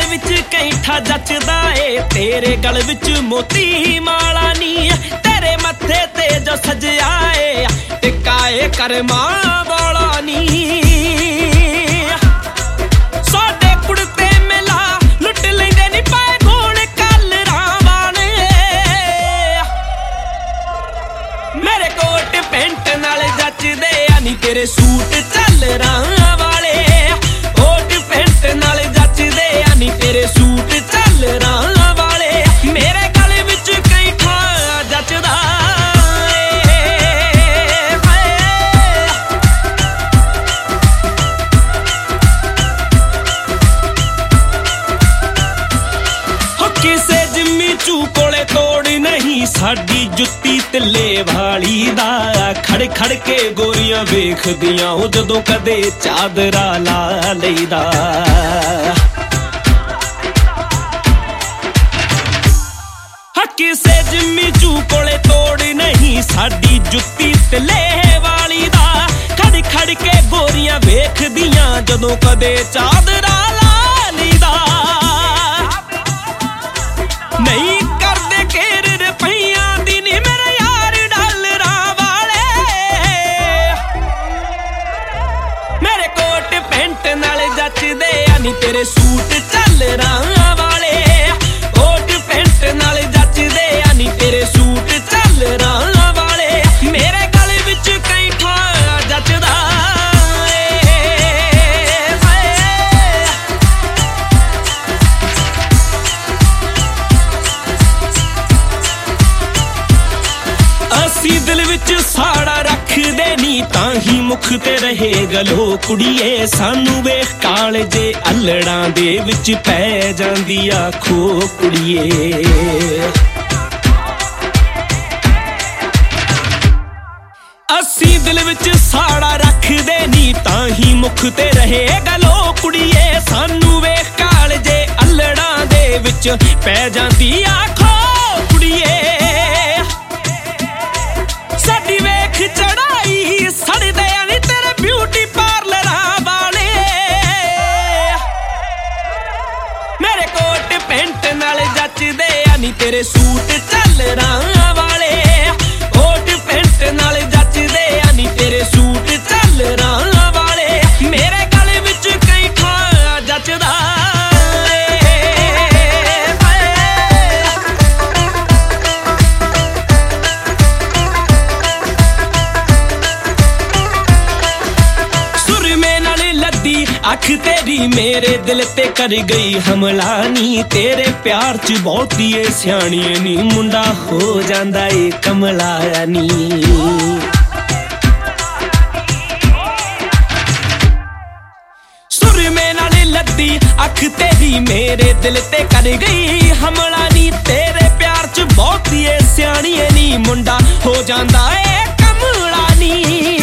विच कैंठा जचदा ए तेरे गल विच मोती माला नी तेरे मत्थे ते जो सजया ए टिकाए करमा वाला नी साडे कुड़ते मिला लुट लैंदे नी पाए गोल कलरां वाले मेरे कोट पैंट नाल जचदे आ नी तेरे सूट झलरां वाले कोट पैंट नाल जचदे आ नी तेरे सूट झलरां वाले मेरे गल विच कैंठा जचदा किसे जिम्मी चू कोले तोड़ नहीं साडी जुत्ती तिल्ले वाली दा खड़ खड़ के गोरियां वेखदियां ओ जदों कदे चादरा ला लईदा किसे जिम्मी चू कोले तोड़ नहीं साडी जुत्ती तिल्ले वाली दा खड़ खड़ के गोरियां वेखदियां जदों कदे चादरा ला लईदा नहीं करदे केर रुपइयां दी नी मेरे यार डॉलरां वाले मेरे कोट पैंट नाल जचदे आ नी तेरे सूट झलरां वाले कोट पैंट नाल जचदे आ नी तेरे सूट झलरां वाले मेरे गल विच कैंठा जचदा असी दिल विच साड़ा रखदे नी तां ही मुख ते रहे गलो कुड़िए सानू वेख कालजे अल्लड़ां दे विच पै जांदी आखो कुड़िए असी दिल विच साड़ा रखदे नी तां ही मुख ते रहे गलो कुड़िए सानू वेख कालजे अल्लड़ां दे विच पै जांदी आखो कुड़िए साडी वेख चढ़ाई सड़दे आ नी तेरे ब्यूटी पार्लरां वाले मेरे कोट पैंट नाल जचदे आ नी तेरे सूट झलरां वाले कोट पैंट नाल जचदे आ नी तेरे सूट झलरां वाले मेरे गल विच कैंठा जचदा अख तेरी मेरे दिल ते कर गई हमला नी तेरे प्यार च बहुती सियाणी नी मुंडा हो जांदा ए कमला नी सुर में नाल लद्दी अख तेरी मेरे दिल ते कर गई हमला नी तेरे प्यार च बहुती सियाणी नी मुंडा हो जांदा ए कमला नी